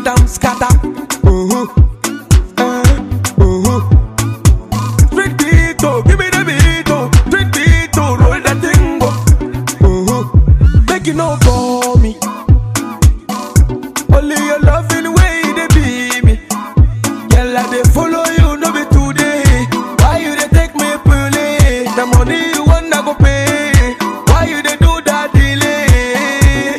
Madam Scatter. Street beat, oh, give me the beat, oh. Street beat, oh, roll that thing, oh. Make you no call me. Only your loving way they be me. Girl, I they follow you, no be today. Why you they take me pulley? The money you want, I go pay. Why you they do that delay?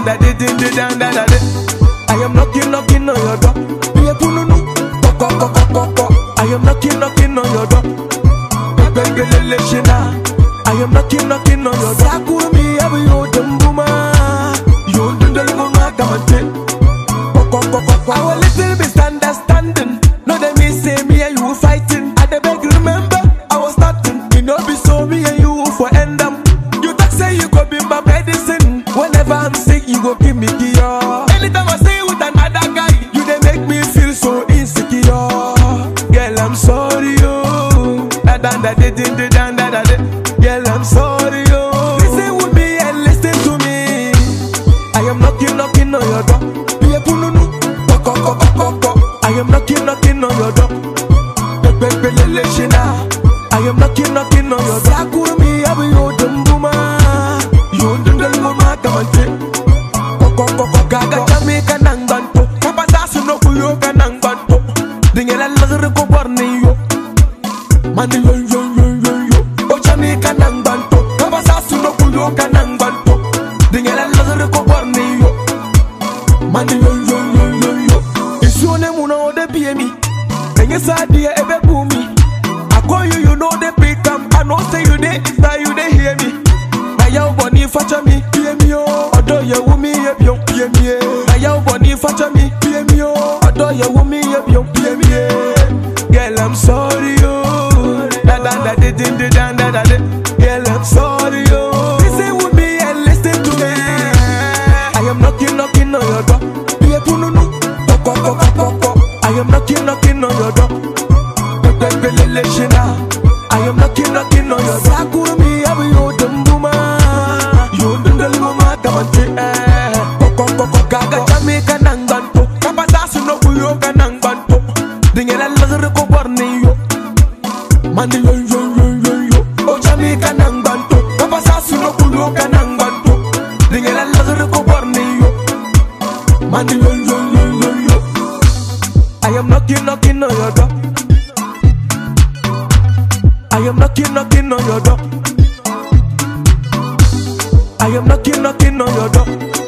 I am knocking on your door. Be a pununu, I am knocking on your door. I am knocking on your door. Sakumi, I will you dumbuma. You do the luma, come and take. Our little misunderstanding. No, they me say me and you fighting. I the beg remember, I was starting. You know, be so me and you for end them. You talk say you go be my medicine. Whenever I'm sick, you go give me cure. Anytime I say with another guy, you they make me feel so insecure. Girl, I'm sorry, oh. Girl, I'm sorry, oh. Listen with me and listen to me. I am knocking on your door. Be a pununu. I am knocking on your door. I am knocking on your door. Sakumi, I will you dumbuma. You do the luma, come and take. Gaga Jamaica Nanganto. Kapasasu no Kuyoka Nanganto. Dingela Lazarico Borneo. Mani yo. O Jamaica Nanganto. Kapasasu no Kuyoka Nanganto. Dingela Lazarico Borneo. Mani yo. Isune Muno de BME. Then you said, dear, ebe boomy. I call you, you know the big camp. I know say you there, now you they hear me. Now your bunny fatcha me, PMO. Although you want me, you PMO. Now your bunny fatcha me, PMO. Although you want me, you PMO. Girl, I'm sorry, oh. Girl, I'm sorry, oh. Listen with me and listen to me. I am knocking on your door. Be a pununu. I am knocking on your door. I am knocking on your door. Sakumi, I will you dumbuma. You do the luma, come and take. Gaga Jamaica Nanganto. Kapasasu no Kuyoka Nanganto. Dingela Lazarico Borneo. Mani yo. O Jamaica Nanganto. Kapasasu no Kuyoka Nanganto. Dingela Lazarico Borneo. Mani yo. I am knocking on your door. I am knocking on your door. I am knocking on your door.